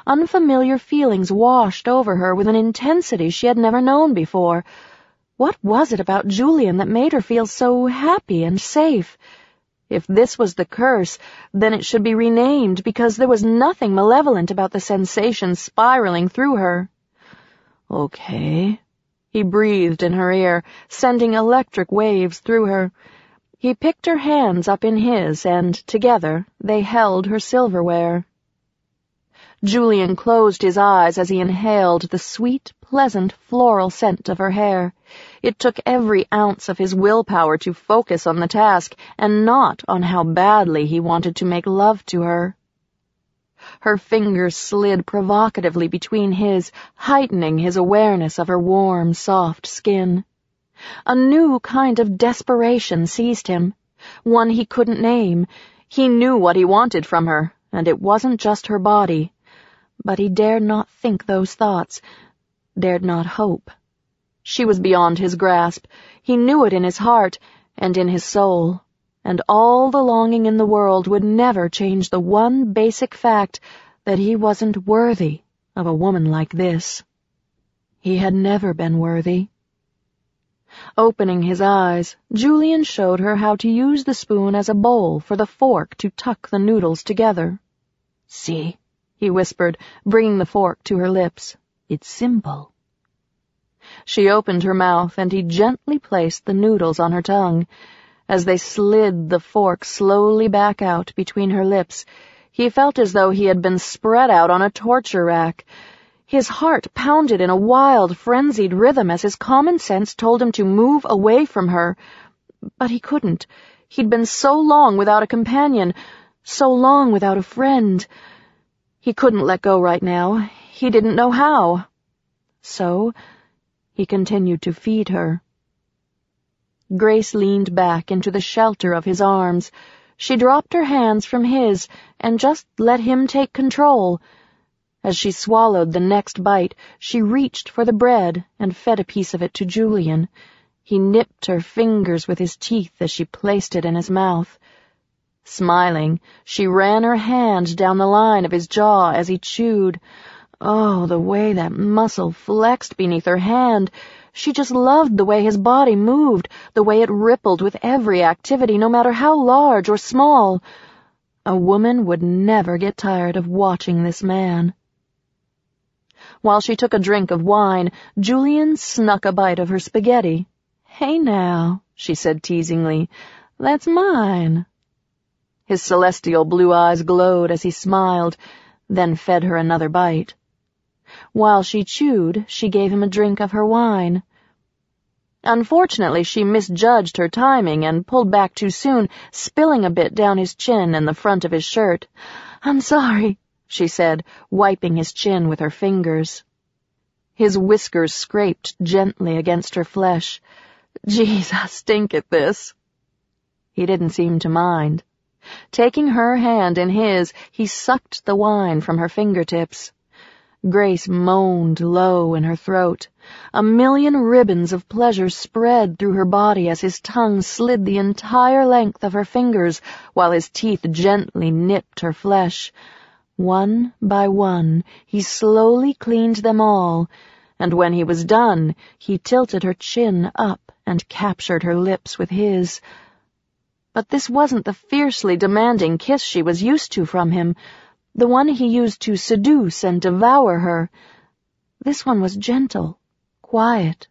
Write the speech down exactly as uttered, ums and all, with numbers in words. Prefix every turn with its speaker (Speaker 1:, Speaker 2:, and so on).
Speaker 1: Unfamiliar feelings washed over her with an intensity she had never known before. What was it about Julian that made her feel so happy and safe? If this was the curse, then it should be renamed, because there was nothing malevolent about the sensation spiraling through her. "Okay," he breathed in her ear, sending electric waves through her. He picked her hands up in his, and, together, they held her silverware. Julian closed his eyes as he inhaled the sweet, pleasant floral scent of her hair. It took every ounce of his willpower to focus on the task, and not on how badly he wanted to make love to her. Her fingers slid provocatively between his, heightening his awareness of her warm, soft skin. A new kind of desperation seized him, one he couldn't name. He knew what he wanted from her, and it wasn't just her body. But he dared not think those thoughts, dared not hope. She was beyond his grasp. He knew it in his heart and in his soul, and all the longing in the world would never change the one basic fact that he wasn't worthy of a woman like this. He had never been worthy. Opening his eyes, Julian showed her how to use the spoon as a bowl for the fork to tuck the noodles together. "See," he whispered, bringing the fork to her lips. "It's simple." She opened her mouth, and he gently placed the noodles on her tongue. As they slid the fork slowly back out between her lips, he felt as though he had been spread out on a torture rack. His heart pounded in a wild, frenzied rhythm as his common sense told him to move away from her. But he couldn't. He'd been so long without a companion, so long without a friend. He couldn't let go right now. He didn't know how. So he continued to feed her. Grace leaned back into the shelter of his arms. She dropped her hands from his and just let him take control. As she swallowed the next bite, she reached for the bread and fed a piece of it to Julian. He nipped her fingers with his teeth as she placed it in his mouth. Smiling, she ran her hand down the line of his jaw as he chewed. Oh, the way that muscle flexed beneath her hand! She just loved the way his body moved, the way it rippled with every activity, no matter how large or small. A woman would never get tired of watching this man. While she took a drink of wine, Julian snuck a bite of her spaghetti. "Hey now," she said teasingly, "that's mine." His celestial blue eyes glowed as he smiled, then fed her another bite. While she chewed, she gave him a drink of her wine. Unfortunately, she misjudged her timing and pulled back too soon, spilling a bit down his chin and the front of his shirt. "I'm sorry," she said, wiping his chin with her fingers. His whiskers scraped gently against her flesh. "Geez, I stink at this." He didn't seem to mind. Taking her hand in his, he sucked the wine from her fingertips. Grace moaned low in her throat. A million ribbons of pleasure spread through her body as his tongue slid the entire length of her fingers, while his teeth gently nipped her flesh. One by one, he slowly cleaned them all, and when he was done, he tilted her chin up and captured her lips with his. But this wasn't the fiercely demanding kiss she was used to from him, the one he used to seduce and devour her. This one was gentle, quiet,